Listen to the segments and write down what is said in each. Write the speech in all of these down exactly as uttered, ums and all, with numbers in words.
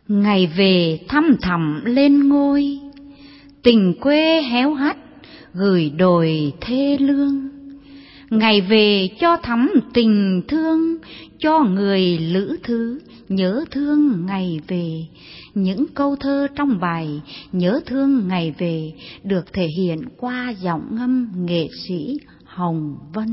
Ngày về thăm thẳm lên ngôi, tình quê héo hắt gửi đồi thê lương. Ngày về cho thắm tình thương, cho người lữ thứ nhớ thương ngày về. Những câu thơ trong bài Nhớ thương ngày về được thể hiện qua giọng ngâm nghệ sĩ Hồng Vân.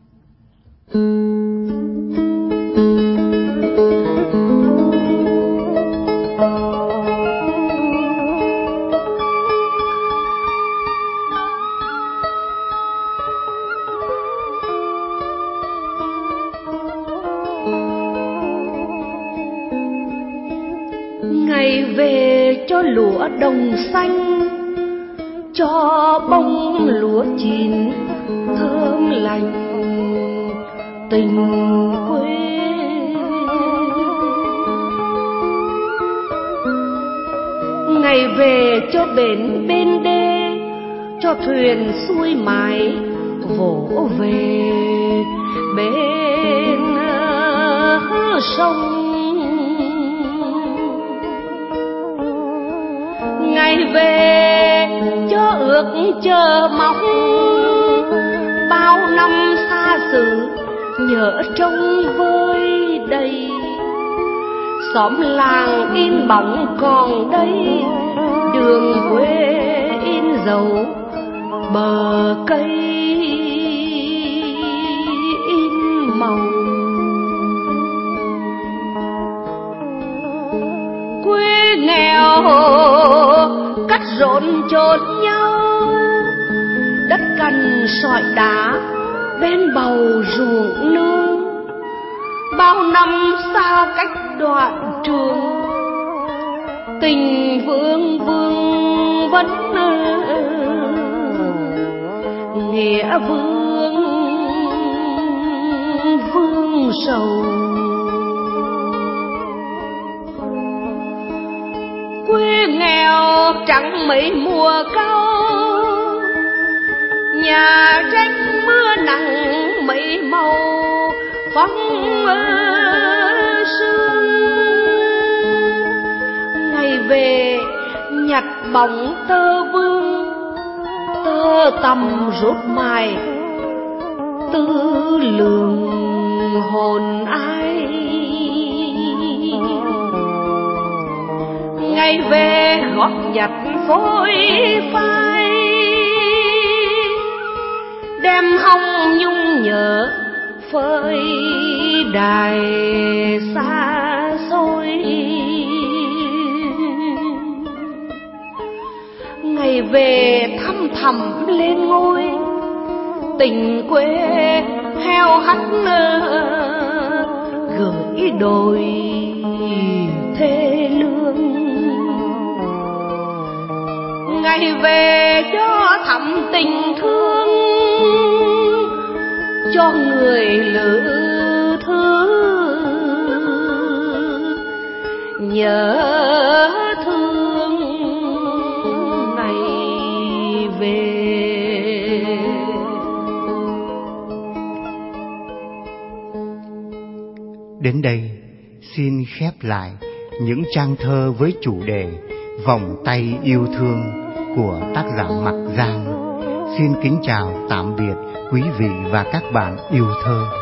Ngày về cho lúa đồng xanh, cho bông lúa chín thơm lành tình quê. Ngày về cho bến bên đê, cho thuyền xuôi mái vỗ về bên sông. Ngày về cho ước chờ mong, bao năm xa xứ nhớ trông vơi đầy. Xóm làng in bóng còn đây, đường quê in dấu bờ cây in màu. Quê nghèo cắt rộn chốn nhau, đất cằn sỏi đá bên bầu ruộng nương. Bao năm xa cách đoạn trường, tình vương vương vẫn nghĩa vương vương sầu. Quê nghèo chẳng mấy mùa cao, nhà tranh mưa nắng mấy màu phong sương. Ngày về nhặt bóng tơ vương, tơ tằm rút mài tư lường hồn ai. Ngày về gót nhặt phôi phai, đem hồng nhung nhớ phơi đài xa xôi. Ngày về thăm thẳm lên ngôi, tình quê heo hắt gửi đồi thê lương. Ngày về cho thắm tình thương, cho người lữ thứ nhớ thương ngày về. Đến đây xin khép lại những trang thơ với chủ đề Vòng tay yêu thương của tác giả Mặc Giang. Xin kính chào tạm biệt quý vị và các bạn yêu thơ.